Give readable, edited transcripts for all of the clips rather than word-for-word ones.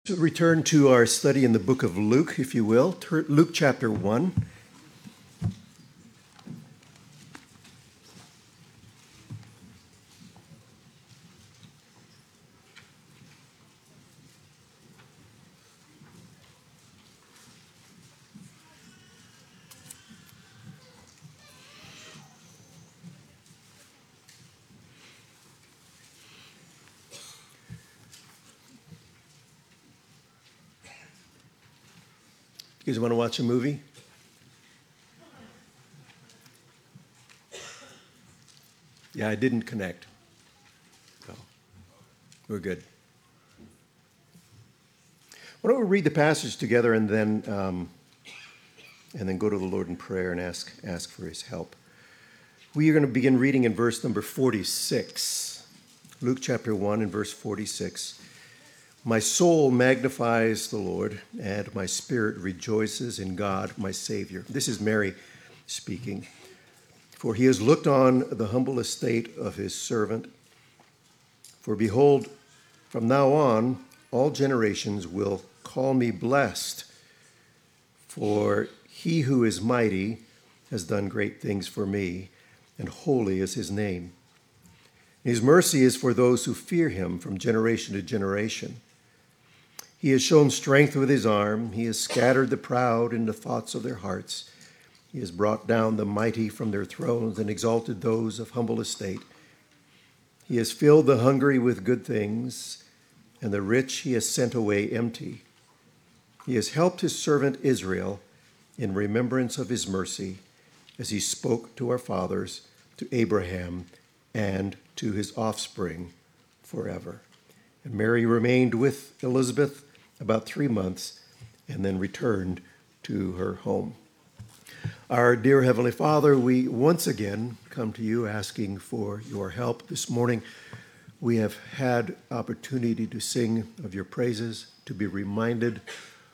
To return to our study in the book of Luke, if you will, Luke chapter 1. You guys want to watch a movie? Yeah, I didn't connect. So we're good. Why don't we read the passage together and then go to the Lord in prayer and ask for his help. We are going to begin reading in verse number 46. Luke chapter 1 and verse 46. My soul magnifies the Lord, and my spirit rejoices in God, my Savior. This is Mary speaking. For he has looked on the humble estate of his servant. For behold, from now on, all generations will call me blessed. For he who is mighty has done great things for me, and holy is his name. His mercy is for those who fear him from generation to generation. He has shown strength with his arm. He has scattered the proud in the thoughts of their hearts. He has brought down the mighty from their thrones and exalted those of humble estate. He has filled the hungry with good things, and the rich he has sent away empty. He has helped his servant Israel in remembrance of his mercy, as he spoke to our fathers, to Abraham, and to his offspring forever. And Mary remained with Elizabeth about 3 months and then returned to her home. Our dear Heavenly Father, we once again come to you asking for your help. This morning we have had opportunity to sing of your praises, to be reminded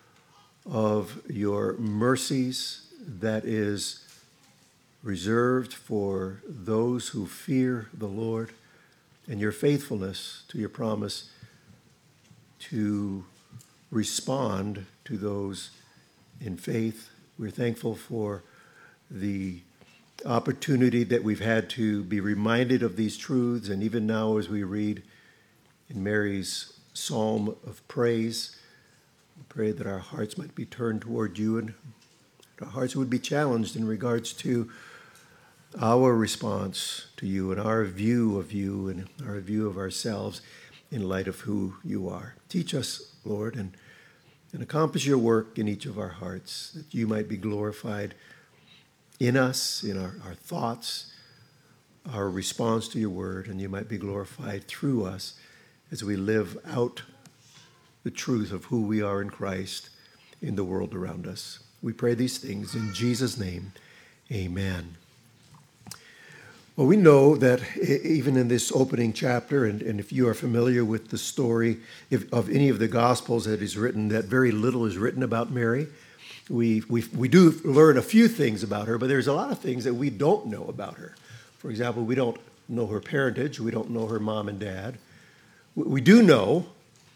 of your mercies that is reserved for those who fear the Lord, and your faithfulness to your promise to respond to those in faith. We're thankful for the opportunity that we've had to be reminded of these truths, and even now as we read in Mary's psalm of praise, we pray that our hearts might be turned toward you and our hearts would be challenged in regards to our response to you and our view of you and our view of ourselves in light of who you are. Teach us, Lord, and accomplish your work in each of our hearts, that you might be glorified in us, in our thoughts, our response to your word, and you might be glorified through us as we live out the truth of who we are in Christ in the world around us. We pray these things in Jesus' name. Amen. Well, we know that even in this opening chapter, and if you are familiar with the story of any of the Gospels that is written, that very little is written about Mary. We do learn a few things about her, but there's a lot of things that we don't know about her. For example, we don't know her parentage. We don't know her mom and dad. We do know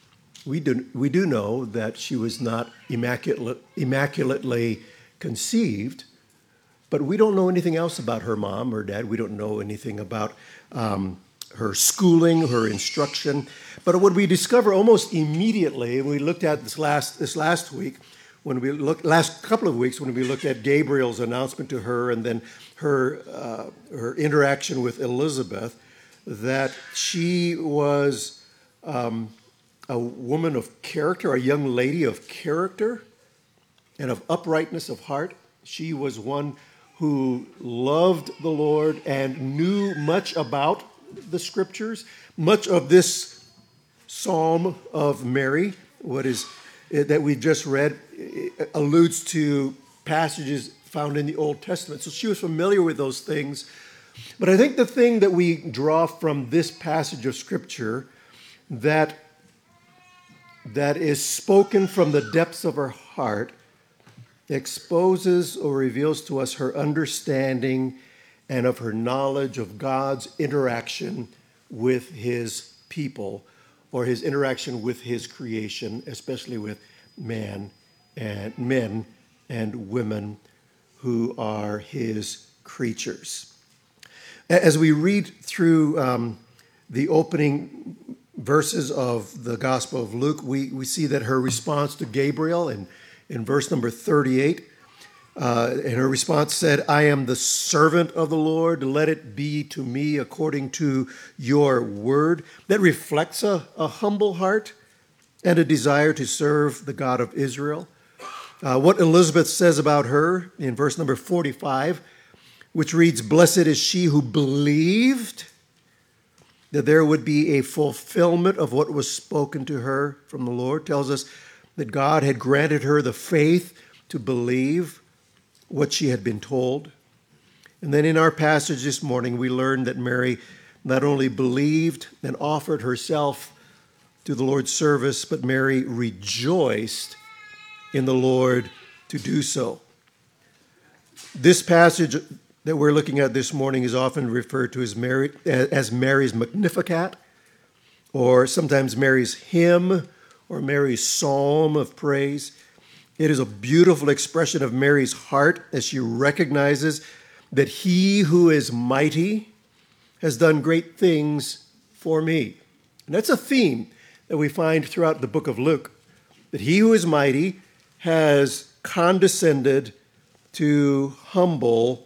that she was not immaculately conceived. But we don't know anything else about her mom or dad. We don't know anything about her schooling, her instruction. But what we discover almost immediately, and we looked at this last week, last couple of weeks when we looked at Gabriel's announcement to her, and then her interaction with Elizabeth, that she was a woman of character, a young lady of character, and of uprightness of heart. She was one who loved the Lord and knew much about the scriptures. Much of this Psalm of Mary, that we just read, alludes to passages found in the Old Testament. So she was familiar with those things. But I think the thing that we draw from this passage of scripture that is spoken from the depths of her heart exposes or reveals to us her understanding and of her knowledge of God's interaction with his people or his interaction with his creation, especially with man and men and women who are his creatures. As we read through the opening verses of the Gospel of Luke, we see that her response to Gabriel in verse number 38, and her response said, "I am the servant of the Lord. Let it be to me according to your word." That reflects a humble heart and a desire to serve the God of Israel. What Elizabeth says about her in verse number 45, which reads, "Blessed is she who believed that there would be a fulfillment of what was spoken to her from the Lord," tells us that God had granted her the faith to believe what she had been told. And then in our passage this morning, we learn that Mary not only believed and offered herself to the Lord's service, but Mary rejoiced in the Lord to do so. This passage that we're looking at this morning is often referred to as Mary's Magnificat, or sometimes Mary's hymn, or Mary's psalm of praise. It is a beautiful expression of Mary's heart as she recognizes that he who is mighty has done great things for me. And that's a theme that we find throughout the book of Luke, that he who is mighty has condescended to humble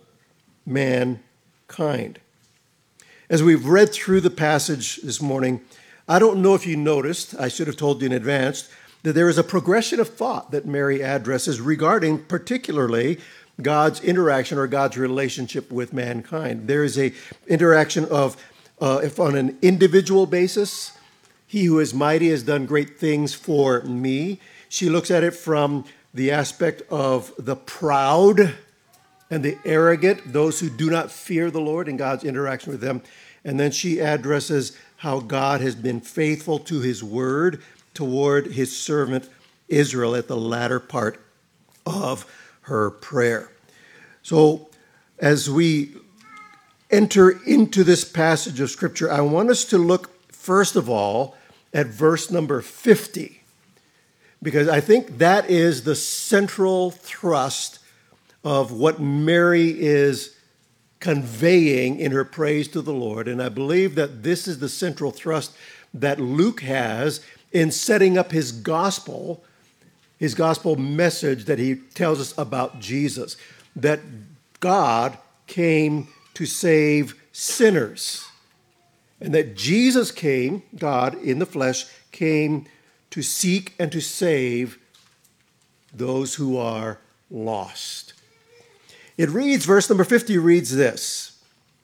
mankind. As we've read through the passage this morning, I don't know if you noticed, I should have told you in advance, that there is a progression of thought that Mary addresses regarding particularly God's interaction or God's relationship with mankind. There is a interaction of, if on an individual basis, he who is mighty has done great things for me. She looks at it from the aspect of the proud and the arrogant, those who do not fear the Lord and God's interaction with them. And then she addresses how God has been faithful to his word toward his servant Israel at the latter part of her prayer. So as we enter into this passage of Scripture, I want us to look first of all at verse number 50, because I think that is the central thrust of what Mary is conveying in her praise to the Lord. And I believe that this is the central thrust that Luke has in setting up his gospel message that he tells us about Jesus, that God came to save sinners, and that Jesus came, God in the flesh, came to seek and to save those who are lost. It reads, verse number 50 reads this: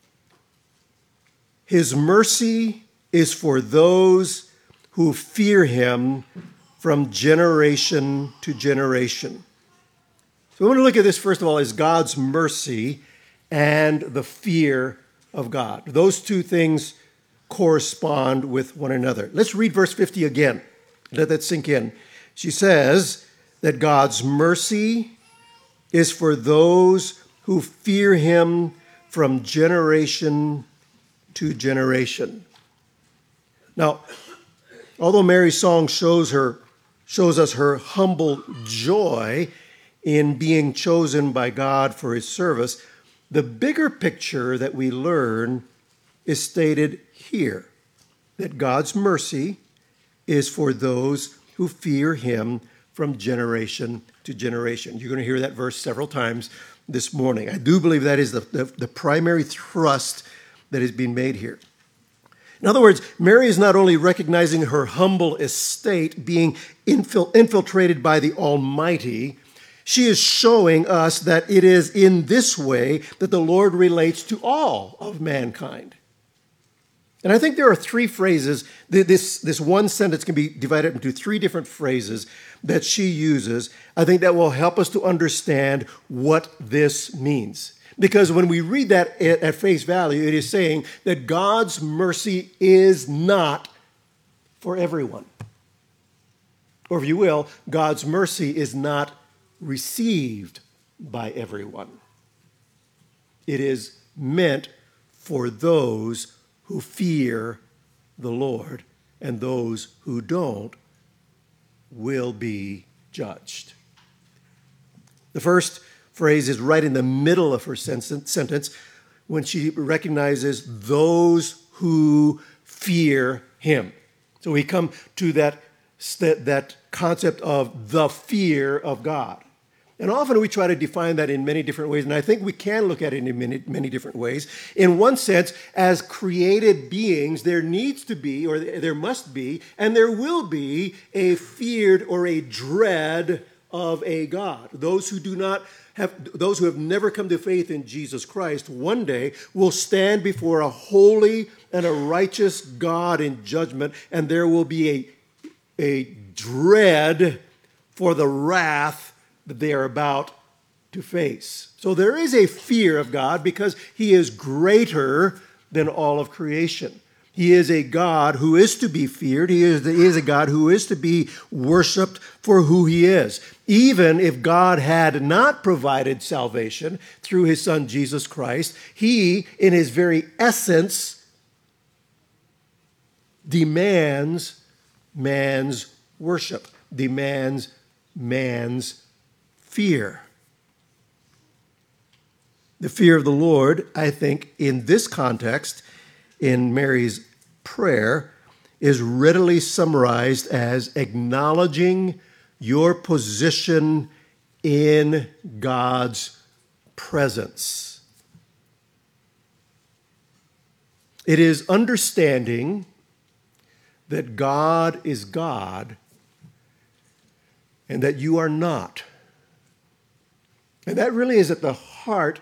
"His mercy is for those who fear him from generation to generation." So we want to look at this, first of all, as God's mercy and the fear of God. Those two things correspond with one another. Let's read verse 50 again. Let that sink in. She says that God's mercy is for those who fear him from generation to generation. Now, although Mary's song shows us her humble joy in being chosen by God for his service, the bigger picture that we learn is stated here, that God's mercy is for those who fear him from generation to generation. You're going to hear that verse several times this morning. I do believe that is the primary thrust that is being made here. In other words, Mary is not only recognizing her humble estate being infiltrated by the Almighty, she is showing us that it is in this way that the Lord relates to all of mankind. And I think there are three phrases. This one sentence can be divided into three different phrases that she uses. I think that will help us to understand what this means. Because when we read that at face value, it is saying that God's mercy is not for everyone. Or if you will, God's mercy is not received by everyone. It is meant for those who fear the Lord and those who don't will be judged. The first phrase is right in the middle of her sentence when she recognizes those who fear him. So we come to that concept of the fear of God. And often we try to define that in many different ways, and I think we can look at it in many different ways. In one sense, as created beings, there needs to be, or there must be, and there will be a feared or a dread of a God. Those who have never come to faith in Jesus Christ one day will stand before a holy and a righteous God in judgment, and there will be a dread for the wrath that they are about to face. So there is a fear of God because he is greater than all of creation. He is a God who is to be feared. He is a God who is to be worshiped for who he is. Even if God had not provided salvation through his son Jesus Christ, he, in his very essence, demands man's worship, demands man's fear. The fear of the Lord, I think, in this context, in Mary's prayer, is readily summarized as acknowledging your position in God's presence. It is understanding that God is God and that you are not. And that really is at the heart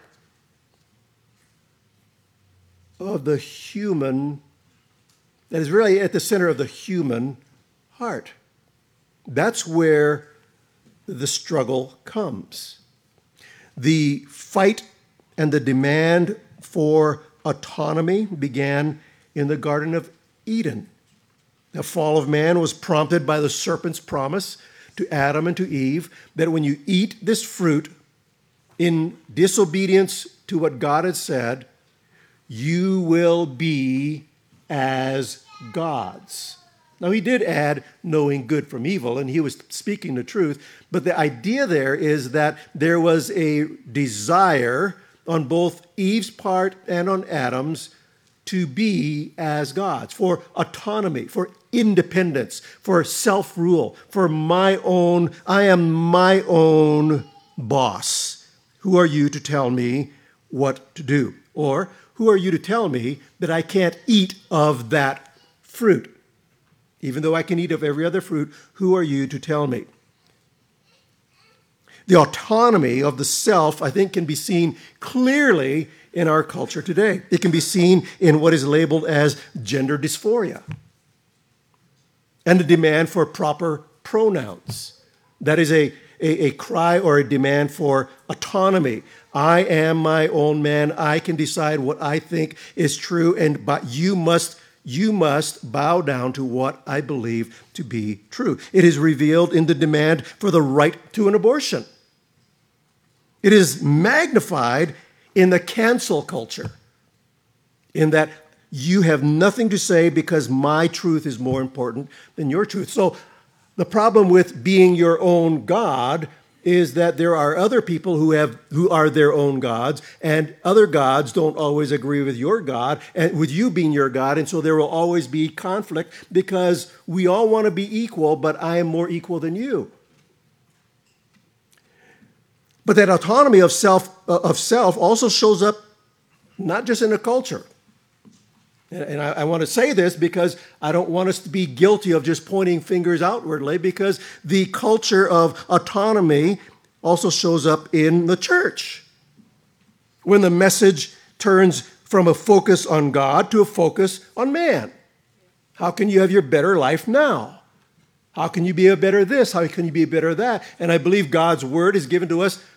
of the human, that is really at the center of the human heart. That's where the struggle comes. The fight and the demand for autonomy began in the Garden of Eden. The fall of man was prompted by the serpent's promise to Adam and to Eve that when you eat this fruit in disobedience to what God had said, you will be as gods. Now, he did add knowing good from evil, and he was speaking the truth, but the idea there is that there was a desire on both Eve's part and on Adam's to be as gods, for autonomy, for independence, for self-rule, for I am my own boss. Who are you to tell me what to do? Or who are you to tell me that I can't eat of that fruit? Even though I can eat of every other fruit, who are you to tell me? The autonomy of the self, I think, can be seen clearly in our culture today. It can be seen in what is labeled as gender dysphoria and the demand for proper pronouns. That is a cry or a demand for autonomy. I am my own man. I can decide what I think is true, but you must bow down to what I believe to be true. It is revealed in the demand for the right to an abortion. It is magnified in the cancel culture, in that you have nothing to say because my truth is more important than your truth. So the problem with being your own God is that there are other people who are their own gods, and other gods don't always agree with your God and with you being your God, and so there will always be conflict because we all want to be equal, but I am more equal than you. But that autonomy of self also shows up not just in a culture. And I want to say this because I don't want us to be guilty of just pointing fingers outwardly, because the culture of autonomy also shows up in the church. When the message turns from a focus on God to a focus on man. How can you have your better life now? How can you be a better this? How can you be a better that? And I believe God's word is given to us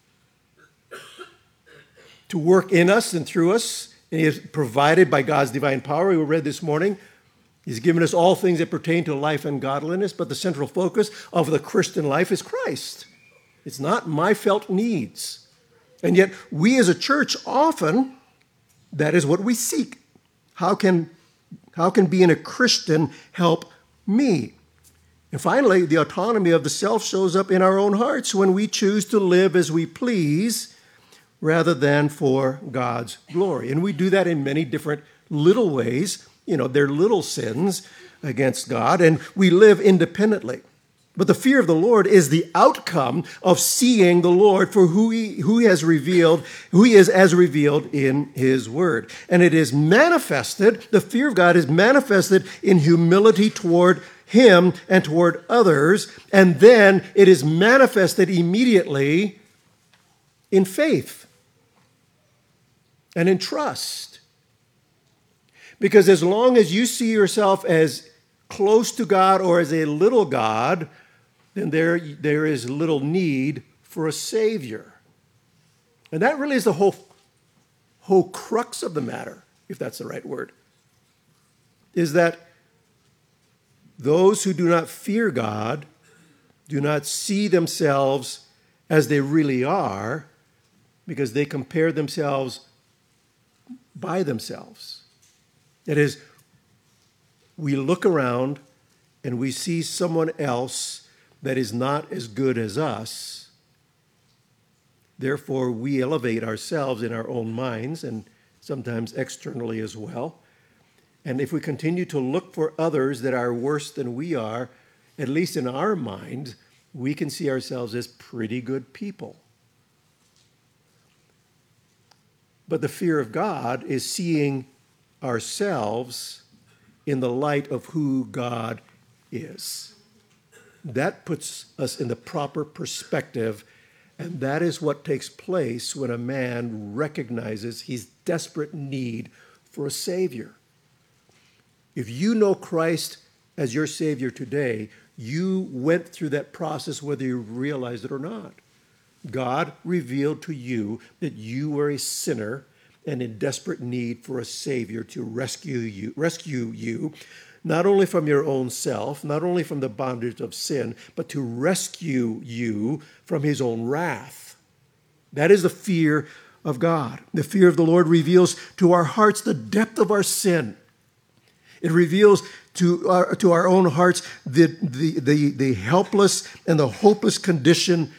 to work in us and through us. And he is provided by God's divine power. We read this morning. He's given us all things that pertain to life and godliness, but the central focus of the Christian life is Christ. It's not my felt needs. And yet, we as a church often, that is what we seek. How can How can being a Christian help me? And finally, the autonomy of the self shows up in our own hearts when we choose to live as we please rather than for God's glory. And we do that in many different little ways. They're little sins against God, and we live independently. But the fear of the Lord is the outcome of seeing the Lord for who he is as revealed in his word. And it is manifested, the fear of God is manifested in humility toward him and toward others, and then it is manifested immediately in faith and in trust. Because as long as you see yourself as close to God or as a little God, then there is little need for a Savior. And that really is the whole crux of the matter, if that's the right word, is that those who do not fear God do not see themselves as they really are because they compare themselves by themselves. That is, we look around and we see someone else that is not as good as us. Therefore, we elevate ourselves in our own minds and sometimes externally as well. And if we continue to look for others that are worse than we are, at least in our minds, we can see ourselves as pretty good people. But the fear of God is seeing ourselves in the light of who God is. That puts us in the proper perspective, and that is what takes place when a man recognizes his desperate need for a Savior. If you know Christ as your Savior today, you went through that process whether you realized it or not. God revealed to you that you were a sinner and in desperate need for a Savior to rescue you, not only from your own self, not only from the bondage of sin, but to rescue you from his own wrath. That is the fear of God. The fear of the Lord reveals to our hearts the depth of our sin. It reveals to our own hearts the helpless and the hopeless condition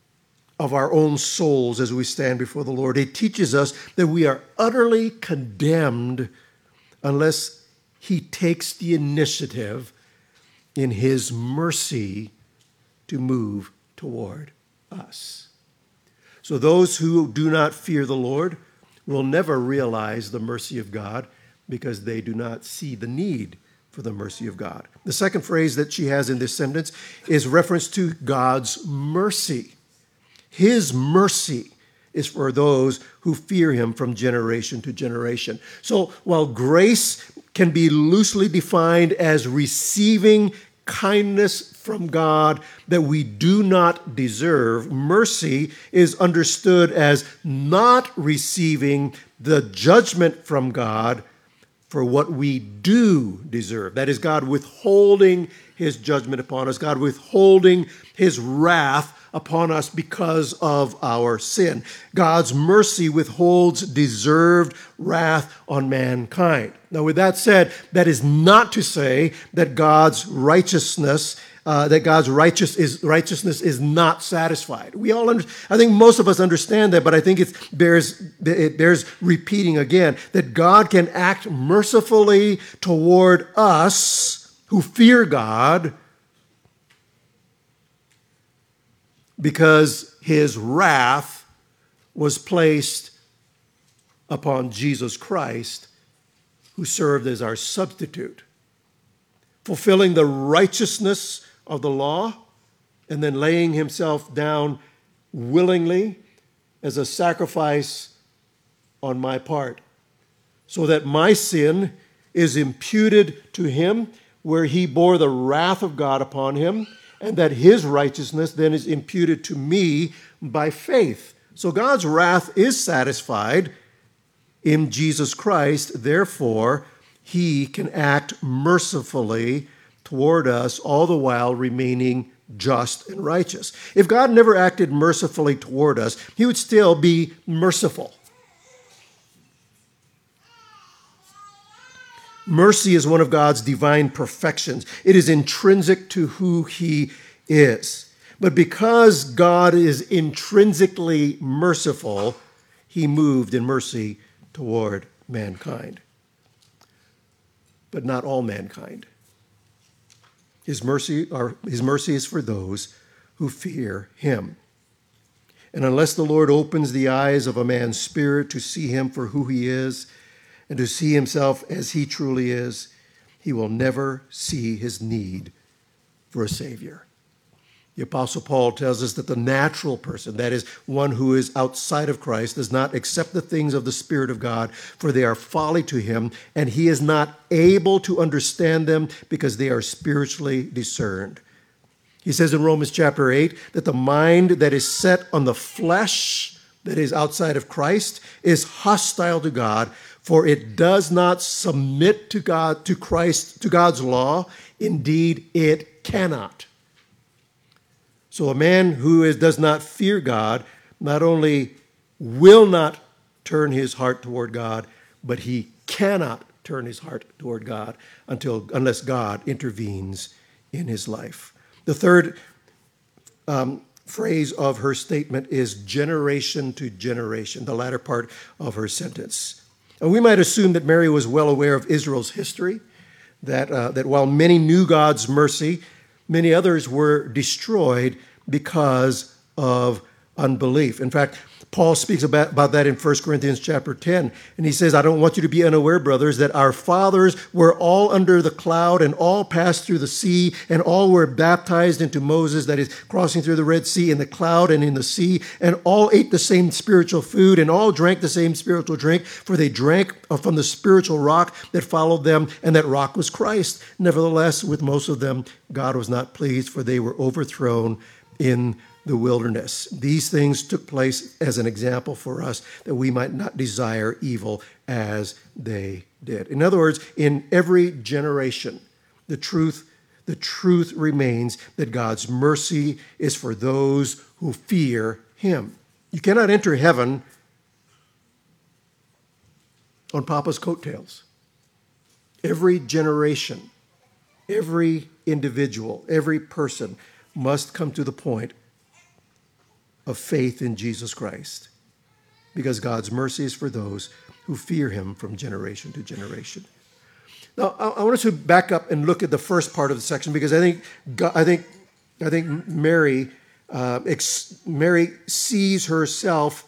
of our own souls as we stand before the Lord. It teaches us that we are utterly condemned unless he takes the initiative in his mercy to move toward us. So those who do not fear the Lord will never realize the mercy of God because they do not see the need for the mercy of God. The second phrase that she has in this sentence is reference to God's mercy. His mercy is for those who fear him from generation to generation. So while grace can be loosely defined as receiving kindness from God that we do not deserve, mercy is understood as not receiving the judgment from God for what we do deserve. That is, God withholding his judgment upon us, God withholding his wrath upon us because of our sin. God's mercy withholds deserved wrath on mankind. Now, with that said, that is not to say that God's righteousness, righteousness is not satisfied. I think most of us understand that, but I think it bears repeating again that God can act mercifully toward us who fear God, because his wrath was placed upon Jesus Christ, who served as our substitute, fulfilling the righteousness of the law and then laying himself down willingly as a sacrifice on my part, so that my sin is imputed to him, where he bore the wrath of God upon him, and that his righteousness then is imputed to me by faith. So God's wrath is satisfied in Jesus Christ. Therefore, he can act mercifully toward us, all the while remaining just and righteous. If God never acted mercifully toward us, he would still be merciful. Mercy is one of God's divine perfections. It is intrinsic to who he is. But because God is intrinsically merciful, he moved in mercy toward mankind. But not all mankind. His mercy is for those who fear him. And unless the Lord opens the eyes of a man's spirit to see him for who he is and to see himself as he truly is, he will never see his need for a Savior. The Apostle Paul tells us that the natural person, that is, one who is outside of Christ, does not accept the things of the Spirit of God, for they are folly to him, and he is not able to understand them because they are spiritually discerned. He says in Romans chapter 8 that the mind that is set on the flesh, that is outside of Christ, is hostile to God, for it does not submit to God, to Christ, to God's law. Indeed, it cannot. So a man who does not fear God not only will not turn his heart toward God, but he cannot turn his heart toward God unless God intervenes in his life. The third phrase of her statement is generation to generation, the latter part of her sentence. And we might assume that Mary was well aware of Israel's history, that while many knew God's mercy, many others were destroyed because of unbelief. In fact, Paul speaks about that in 1 Corinthians chapter 10. And he says, I don't want you to be unaware, brothers, that our fathers were all under the cloud and all passed through the sea and all were baptized into Moses, that is, crossing through the Red Sea in the cloud and in the sea, and all ate the same spiritual food and all drank the same spiritual drink, for they drank from the spiritual rock that followed them, and that rock was Christ. Nevertheless, with most of them, God was not pleased, for they were overthrown in the wilderness. These things took place as an example for us that we might not desire evil as they did. In other words, in every generation, the truth remains that God's mercy is for those who fear him. You cannot enter heaven on Papa's coattails. Every generation, every individual, every person must come to the point of faith in Jesus Christ, because God's mercy is for those who fear him from generation to generation. Now, I want us to back up and look at the first part of the section, because I think Mary sees herself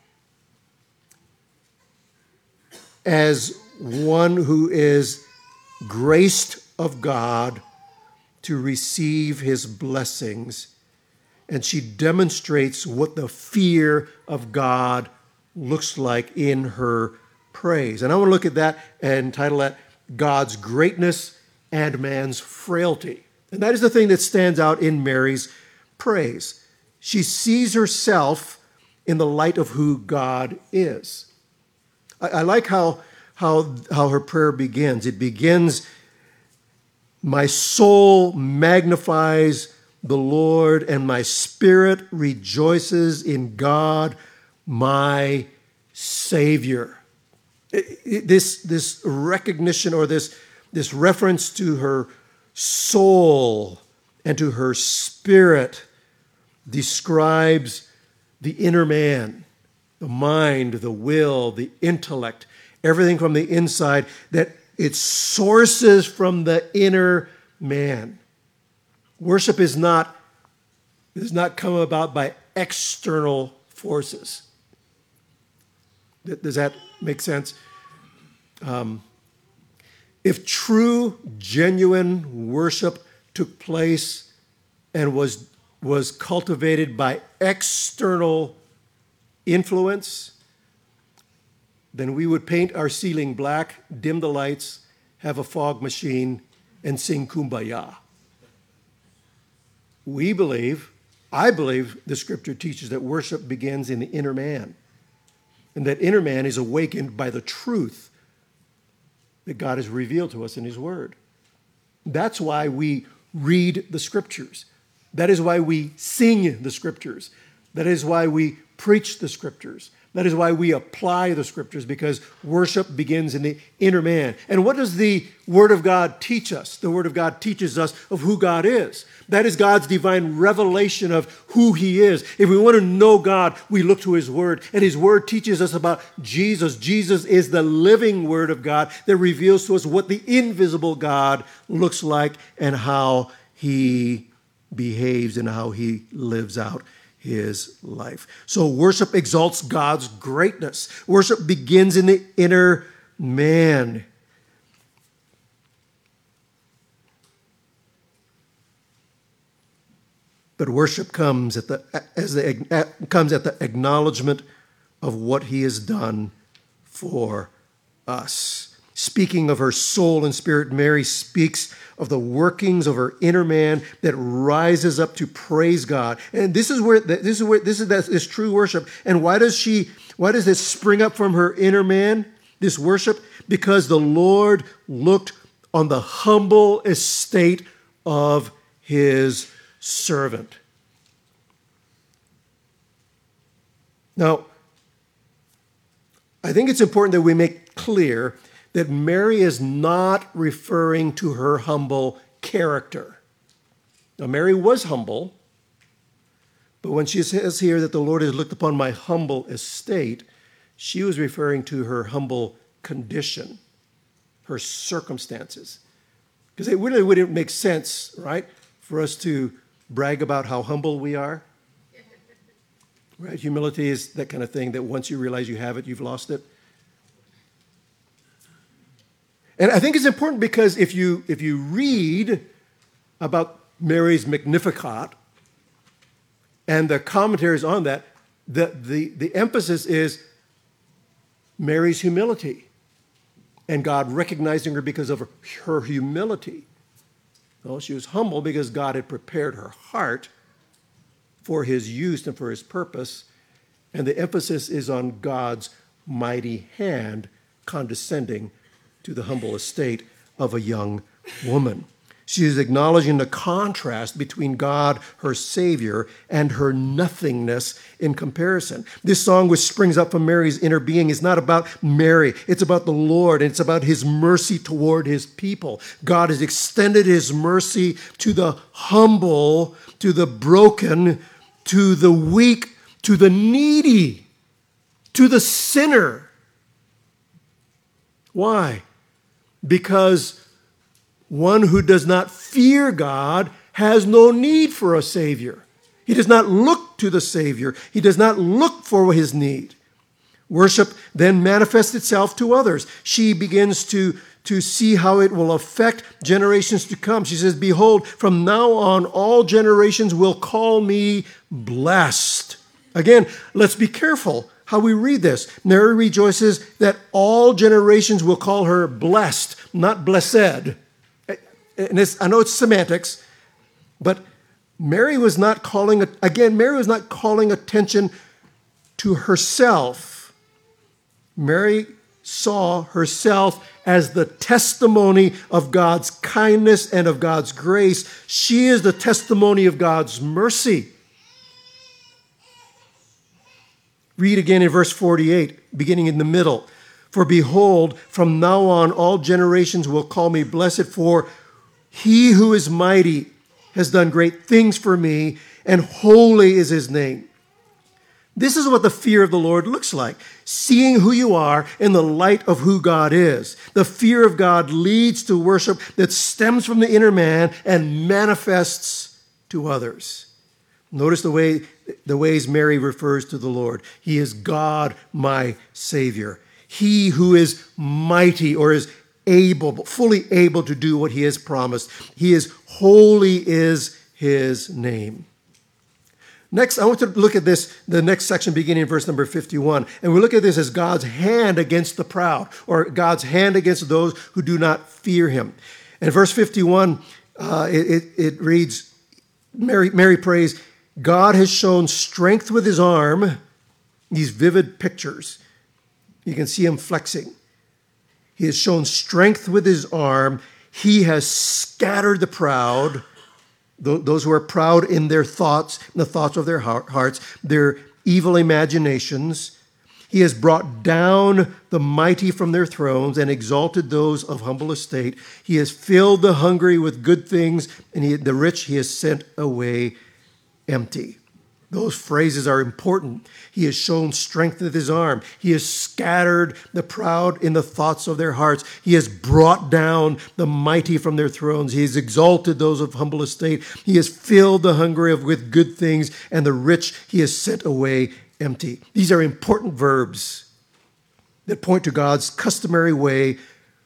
as one who is graced of God to receive his blessings. And she demonstrates what the fear of God looks like in her praise. And I want to look at that and title that God's Greatness and Man's Frailty. And that is the thing that stands out in Mary's praise. She sees herself in the light of who God is. I like how her prayer begins. It begins, my soul magnifies the Lord, and my spirit rejoices in God, my Savior. This recognition, or this reference to her soul and to her spirit, describes the inner man, the mind, the will, the intellect, everything from the inside, that it sources from the inner man. Worship does not come about by external forces. Does that make sense? If true, genuine worship took place and was cultivated by external influence, then we would paint our ceiling black, dim the lights, have a fog machine, and sing Kumbaya. I believe the scripture teaches that worship begins in the inner man, and that inner man is awakened by the truth that God has revealed to us in his word. That's why we read the scriptures. That is why we sing the scriptures. That is why we preach the scriptures. That is why we apply the scriptures, because worship begins in the inner man. And what does the Word of God teach us? The Word of God teaches us of who God is. That is God's divine revelation of who He is. If we want to know God, we look to His Word. And His Word teaches us about Jesus. Jesus is the living Word of God that reveals to us what the invisible God looks like and how He behaves and how He lives out His life. So worship exalts God's greatness. Worship begins in the inner man. But worship comes at the acknowledgement of what He has done for us. Speaking of her soul and spirit, Mary speaks of the workings of her inner man that rises up to praise God. And this is true worship. And why does this spring up from her inner man, this worship? Because the Lord looked on the humble estate of His servant. Now, I think it's important that we make clear that Mary is not referring to her humble character. Now, Mary was humble, but when she says here that the Lord has looked upon my humble estate, she was referring to her humble condition, her circumstances. Because it really wouldn't make sense, right, for us to brag about how humble we are. Right? Humility is that kind of thing that once you realize you have it, you've lost it. And I think it's important because if you read about Mary's Magnificat and the commentaries on that, the emphasis is Mary's humility and God recognizing her because of her humility. Well, she was humble because God had prepared her heart for His use and for His purpose, and the emphasis is on God's mighty hand condescending to the humble estate of a young woman. She is acknowledging the contrast between God, her Savior, and her nothingness in comparison. This song, which springs up from Mary's inner being, is not about Mary. It's about the Lord, and it's about His mercy toward His people. God has extended His mercy to the humble, to the broken, to the weak, to the needy, to the sinner. Why? Because one who does not fear God has no need for a Savior. He does not look to the Savior. He does not look for his need. Worship then manifests itself to others. She begins to see how it will affect generations to come. She says, behold, from now on, all generations will call me blessed. Again, let's be careful how we read this. Mary rejoices that all generations will call her blessed, not blessed. And I know it's semantics, but Mary was not calling attention to herself. Mary saw herself as the testimony of God's kindness and of God's grace. She is the testimony of God's mercy. Read again in verse 48, beginning in the middle. For behold, from now on all generations will call me blessed, for He who is mighty has done great things for me, and holy is His name. This is what the fear of the Lord looks like, seeing who you are in the light of who God is. The fear of God leads to worship that stems from the inner man and manifests to others. Notice the ways Mary refers to the Lord. He is God, my Savior. He who is mighty or is able, fully able to do what He has promised. He is holy is His name. Next, I want to look at the next section beginning in verse number 51. And we look at this as God's hand against the proud, or God's hand against those who do not fear Him. And verse 51, it reads, Mary prays, God has shown strength with His arm. These vivid pictures. You can see Him flexing. He has shown strength with His arm. He has scattered the proud, those who are proud in their thoughts, in the thoughts of their hearts, their evil imaginations. He has brought down the mighty from their thrones and exalted those of humble estate. He has filled the hungry with good things, and the rich he has sent away empty. Those phrases are important. He has shown strength with his arm. He has scattered the proud in the thoughts of their hearts. He has brought down the mighty from their thrones. He has exalted those of humble estate. He has filled the hungry with good things, and the rich he has sent away empty. These are important verbs that point to God's customary way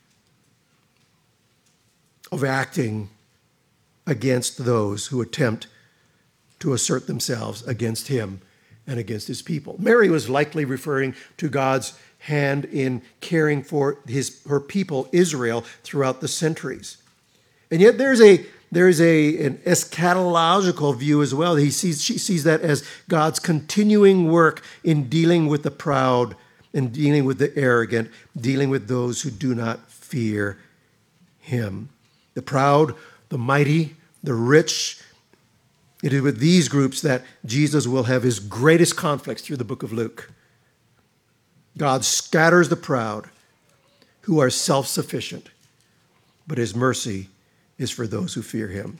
of acting against those who attempt to assert themselves against him and against his people. Mary was likely referring to God's hand in caring for her people, Israel, throughout the centuries. And yet there is an eschatological view as well. She sees that as God's continuing work in dealing with the proud and dealing with the arrogant, dealing with those who do not fear him. The proud, the mighty, the rich. It is with these groups that Jesus will have his greatest conflicts through the book of Luke. God scatters the proud who are self-sufficient, but his mercy is for those who fear him.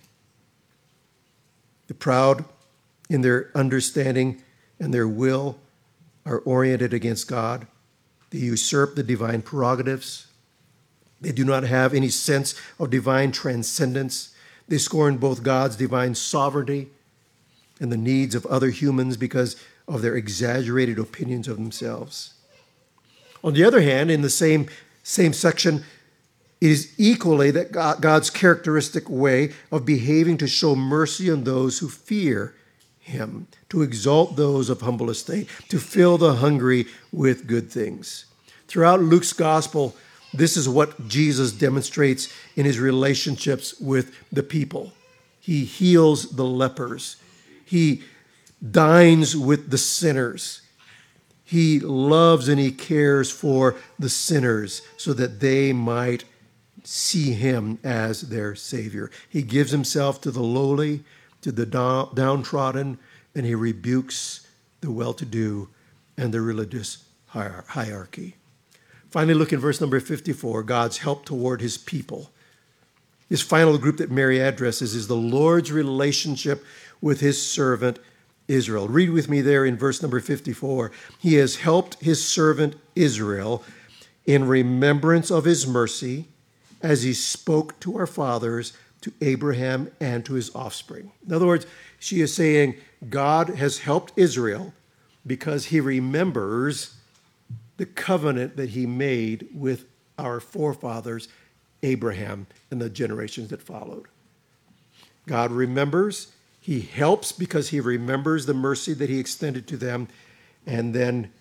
The proud in their understanding and their will are oriented against God. They usurp the divine prerogatives. They do not have any sense of divine transcendence. They scorn both God's divine sovereignty and the needs of other humans because of their exaggerated opinions of themselves. On the other hand, in the same section, it is equally that God's characteristic way of behaving to show mercy on those who fear him, to exalt those of humble estate, to fill the hungry with good things. Throughout Luke's gospel, this is what Jesus demonstrates in his relationships with the people. He heals the lepers. He dines with the sinners. He loves and he cares for the sinners so that they might see him as their Savior. He gives himself to the lowly, to the downtrodden, and he rebukes the well-to-do and the religious hierarchy. Finally, look in verse number 54, God's help toward his people. This final group that Mary addresses is the Lord's relationship with his servant Israel. Read with me there in verse number 54. He has helped his servant Israel in remembrance of his mercy as he spoke to our fathers, to Abraham and to his offspring. In other words, she is saying God has helped Israel because he remembers the covenant that he made with our forefathers, Abraham, and the generations that followed. God remembers, he helps because he remembers the mercy that he extended to them, and then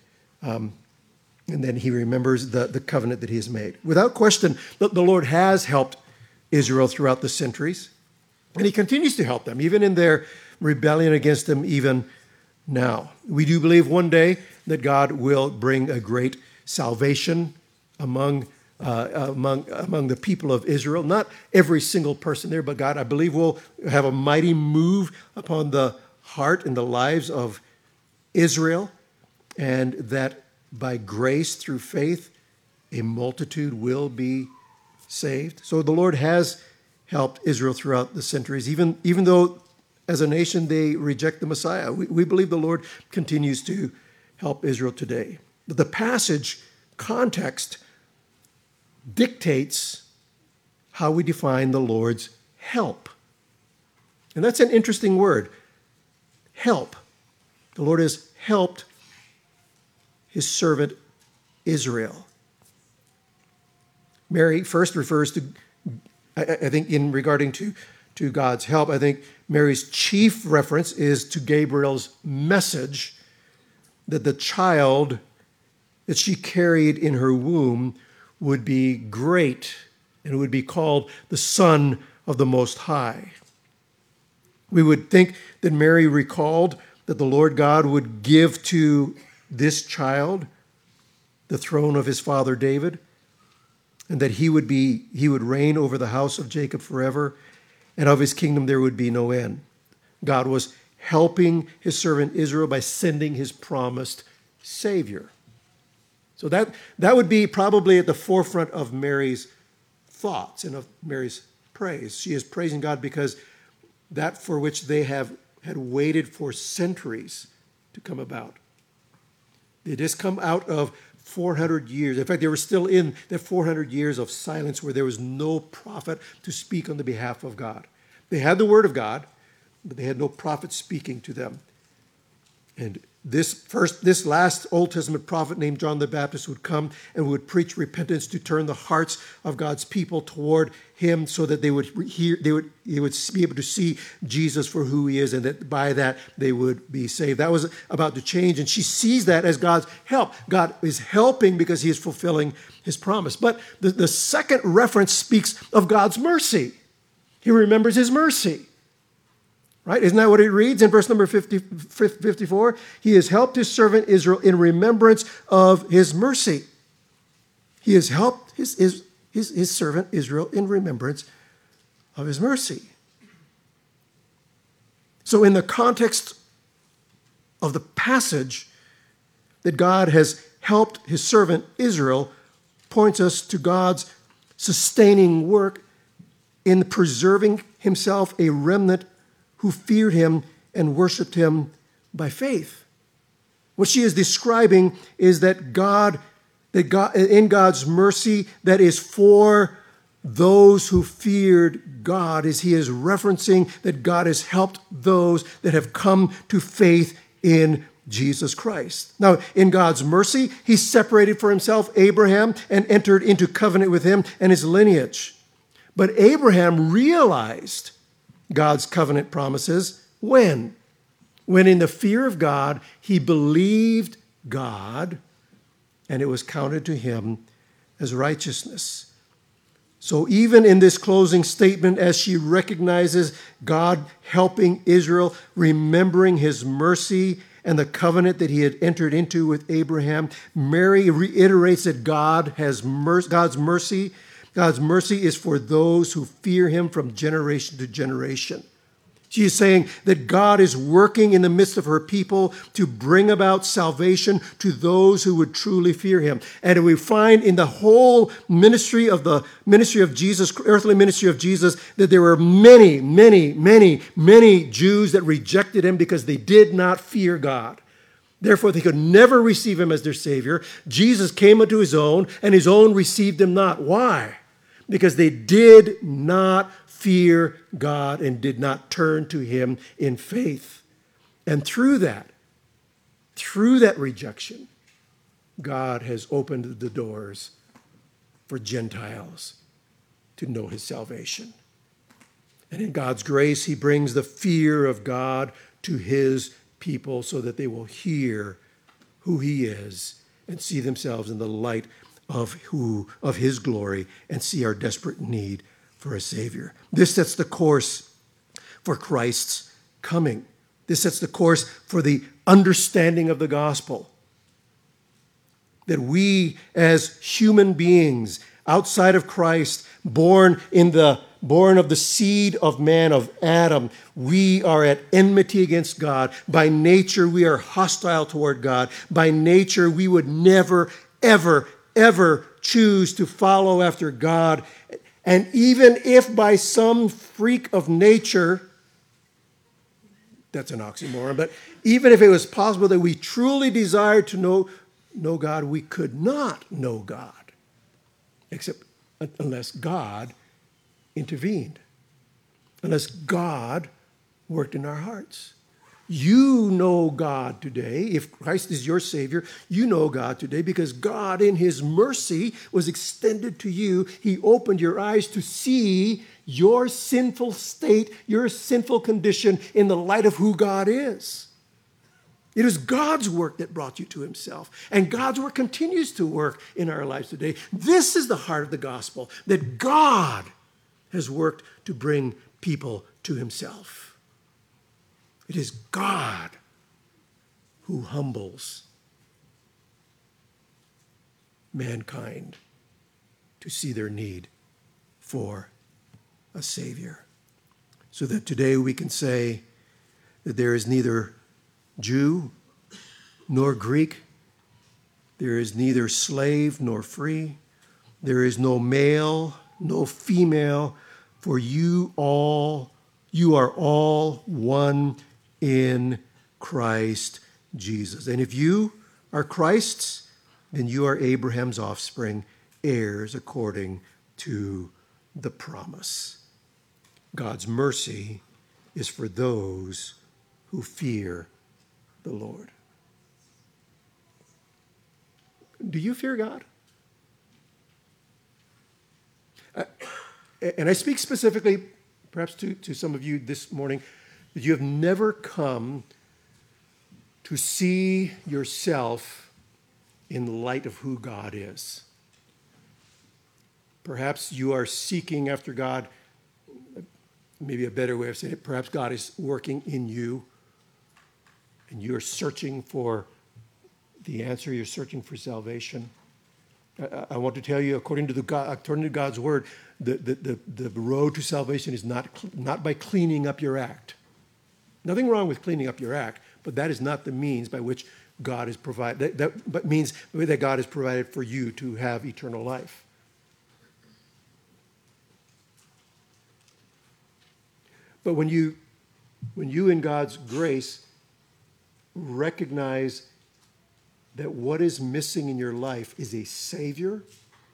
he remembers the covenant that he has made. Without question, the Lord has helped Israel throughout the centuries, and he continues to help them, even in their rebellion against him, even now. We do believe one day that God will bring a great salvation among the people of Israel. Not every single person there, but God, I believe, will have a mighty move upon the heart and the lives of Israel, and that by grace through faith, a multitude will be saved. So the Lord has helped Israel throughout the centuries, even though as a nation they reject the Messiah. We believe the Lord continues to help Israel today. But the passage context dictates how we define the Lord's help. And that's an interesting word, help. The Lord has helped his servant Israel. Mary first refers to, I think in regarding to God's help, I think Mary's chief reference is to Gabriel's message that the child that she carried in her womb would be great and would be called the Son of the Most High. We would think that Mary recalled that the Lord God would give to this child the throne of his father David, and that he would reign over the house of Jacob forever, and of his kingdom there would be no end. God was helping his servant Israel by sending his promised Savior. So that would be probably at the forefront of Mary's thoughts and of Mary's praise. She is praising God because that for which they had waited for centuries to come about. They just come out of 400 years. In fact, they were still in the 400 years of silence where there was no prophet to speak on the behalf of God. They had the word of God, but they had no prophet speaking to them. And this last Old Testament prophet named John the Baptist would come and would preach repentance to turn the hearts of God's people toward him so that they would be able to see Jesus for who he is, and that by that they would be saved. That was about to change, and she sees that as God's help. God is helping because he is fulfilling his promise. But the second reference speaks of God's mercy. He remembers his mercy. Right? Isn't that what it reads in verse number 54? He has helped his servant Israel in remembrance of his mercy. He has helped his servant Israel in remembrance of his mercy. So in the context of the passage that God has helped his servant Israel points us to God's sustaining work in preserving himself a remnant who feared him and worshiped him by faith. What she is describing is that in God's mercy that is for those who feared God, as he is referencing that God has helped those that have come to faith in Jesus Christ. Now, in God's mercy, he separated for himself Abraham and entered into covenant with him and his lineage. But Abraham realized God's covenant promises when in the fear of God, he believed God and it was counted to him as righteousness. So even in this closing statement, as she recognizes God helping Israel, remembering his mercy and the covenant that he had entered into with Abraham, Mary reiterates that God's mercy is for those who fear him from generation to generation. She is saying that God is working in the midst of her people to bring about salvation to those who would truly fear him. And we find in the whole ministry of Jesus, earthly ministry of Jesus, that there were many, many, many, many Jews that rejected him because they did not fear God. Therefore, they could never receive him as their Savior. Jesus came unto his own, and his own received him not. Why? Because they did not fear God and did not turn to him in faith. And through that rejection, God has opened the doors for Gentiles to know his salvation. And in God's grace, he brings the fear of God to his people so that they will hear who he is and see themselves in the light of his glory and see our desperate need for a Savior. This sets the course for Christ's coming. This sets the course for the understanding of the gospel. That we as human beings outside of Christ, born of the seed of man, of Adam, we are at enmity against God. By nature, we are hostile toward God. By nature, we would never, ever, ever choose to follow after God. And even if by some freak of nature, that's an oxymoron, but even if it was possible that we truly desired to know God, we could not know God, except unless God intervened, unless God worked in our hearts. You know God today. If Christ is your Savior, you know God today because God in his mercy was extended to you. He opened your eyes to see your sinful state, your sinful condition in the light of who God is. It is God's work that brought you to himself, and God's work continues to work in our lives today. This is the heart of the gospel, that God has worked to bring people to himself. It is God who humbles mankind to see their need for a Savior. So that today we can say that there is neither Jew nor Greek, There is neither slave nor free. There is no male, no female, for you are all one in Christ Jesus. And if you are Christ's, then you are Abraham's offspring, heirs according to the promise. God's mercy is for those who fear the Lord. Do you fear God? And I speak specifically, perhaps to some of you this morning, that you have never come to see yourself in light of who God is. Perhaps you are seeking after God, maybe a better way of saying it, perhaps God is working in you, and you're searching for the answer, you're searching for salvation. I want to tell you, according to God's word, the road to salvation is not by cleaning up your act. Nothing wrong with cleaning up your act, but that is not the means by which God is provided. That means that God has provided for you to have eternal life. But when you in God's grace recognize that what is missing in your life is a Savior,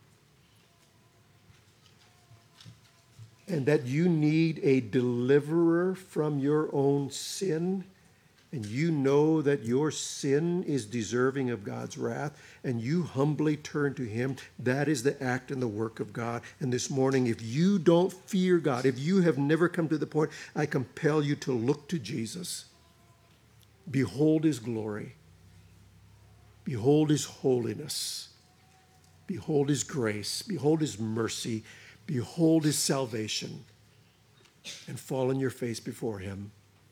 and that you need a deliverer from your own sin, and you know that your sin is deserving of God's wrath, and you humbly turn to Him, that is the act and the work of God. And this morning, if you don't fear God, if you have never come to the point, I compel you to look to Jesus. Behold His glory. Behold His holiness. Behold His grace. Behold His mercy. Behold His salvation. And fall on your face before Him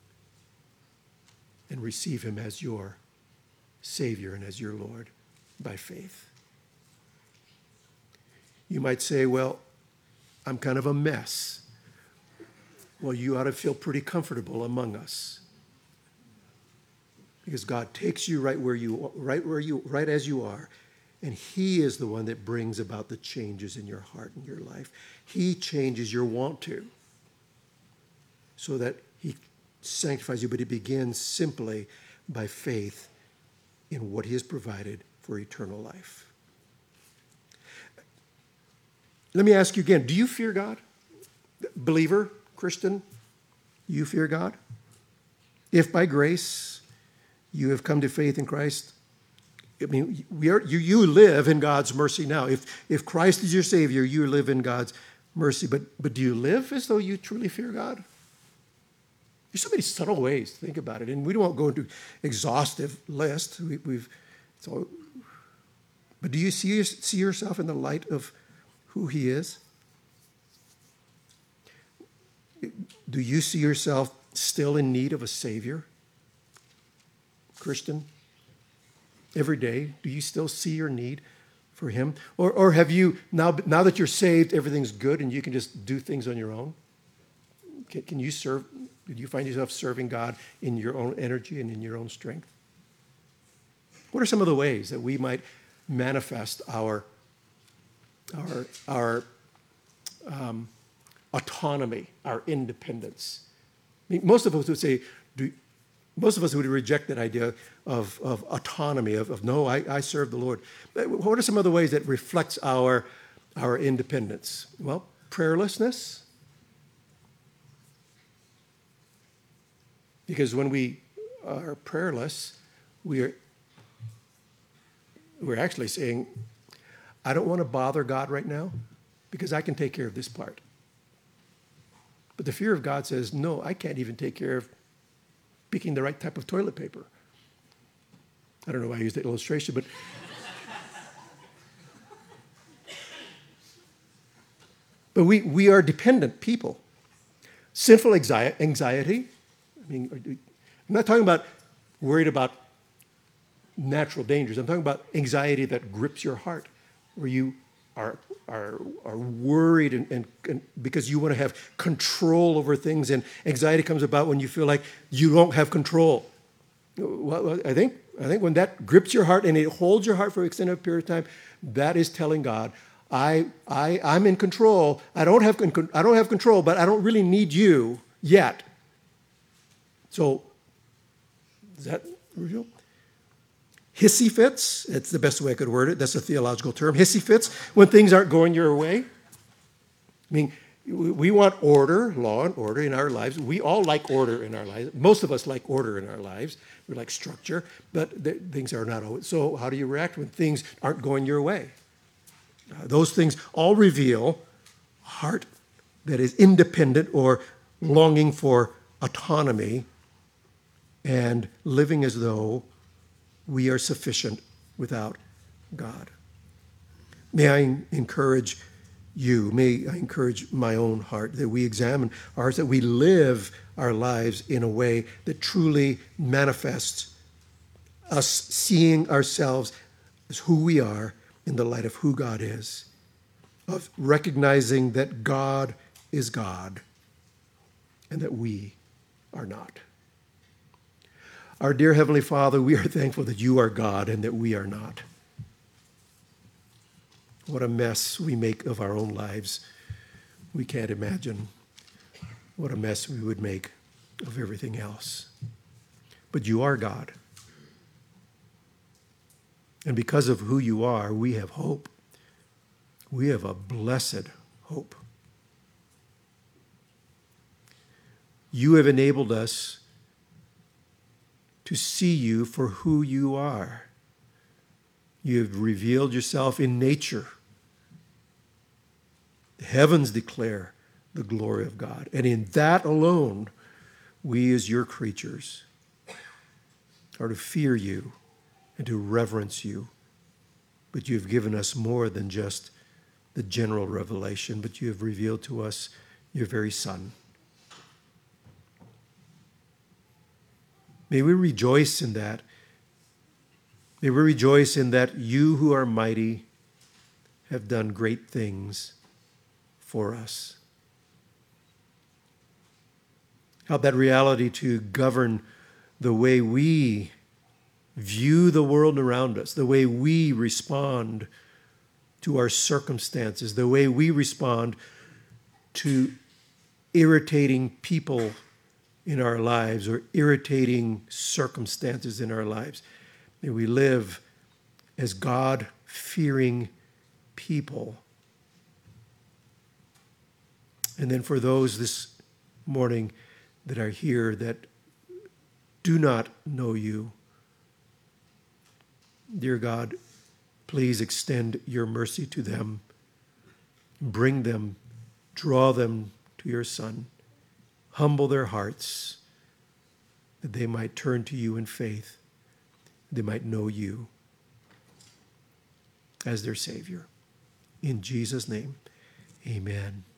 and receive Him as your Savior and as your Lord by faith. You might say, well, I'm kind of a mess. Well, you ought to feel pretty comfortable among us, because God takes you right as you are, and He is the one that brings about the changes in your heart and your life. He changes your want to, so that He sanctifies you, but it begins simply by faith in what He has provided for eternal life. Let me ask you again, do you fear God? Believer, Christian, you fear God? If by grace you have come to faith in Christ, I mean, you live in God's mercy now. If Christ is your Savior, you live in God's mercy. But do you live as though you truly fear God? There's so many subtle ways to think about it, and we don't go into exhaustive list. But do you see yourself in the light of who He is? Do you see yourself still in need of a Savior? Christian, every day, do you still see your need for Him? Or have you, now that you're saved, everything's good and you can just do things on your own? Can you serve? Did you find yourself serving God in your own energy and in your own strength? What are some of the ways that we might manifest our autonomy, our independence? I mean, most of us would say, most of us would reject that idea of autonomy, of no, I serve the Lord. What are some other ways that reflects our independence? Well, prayerlessness. Because when we are prayerless, we're actually saying, I don't want to bother God right now because I can take care of this part. But the fear of God says, no, I can't even take care of picking the right type of toilet paper. I don't know why I used that illustration, but we are dependent people. Sinful anxiety. I mean, I'm not talking about worried about natural dangers. I'm talking about anxiety that grips your heart, where you are worried and because you want to have control over things, and anxiety comes about when you feel like you don't have control. Well, I think when that grips your heart and it holds your heart for an extended period of time, that is telling God, I'm in control. I don't have control, but I don't really need you yet. So, is that real? Hissy fits, that's the best way I could word it. That's a theological term. Hissy fits, when things aren't going your way. I mean, we want order, law and order in our lives. We all like order in our lives. Most of us like order in our lives. We like structure, but things are not always. So how do you react when things aren't going your way? Those things all reveal a heart that is independent or longing for autonomy and living as though we are sufficient without God. May I encourage you, may I encourage my own heart, that we examine our hearts, that we live our lives in a way that truly manifests us seeing ourselves as who we are in the light of who God is, of recognizing that God is God and that we are not. Our dear Heavenly Father, we are thankful that you are God and that we are not. What a mess we make of our own lives. We can't imagine what a mess we would make of everything else. But you are God. And because of who you are, we have hope. We have a blessed hope. You have enabled us to see you for who you are. You have revealed yourself in nature. The heavens declare the glory of God. And in that alone, we as your creatures are to fear you and to reverence you. But you have given us more than just the general revelation, but you have revealed to us your very Son. May we rejoice in that. May we rejoice in that you who are mighty have done great things for us. Help that reality to govern the way we view the world around us, the way we respond to our circumstances, the way we respond to irritating people in our lives or irritating circumstances in our lives. May we live as God-fearing people. And then for those this morning that are here that do not know you, dear God, please extend your mercy to them. Bring them, draw them to your Son. Humble their hearts that they might turn to you in faith. They might know you as their Savior. In Jesus' name, amen.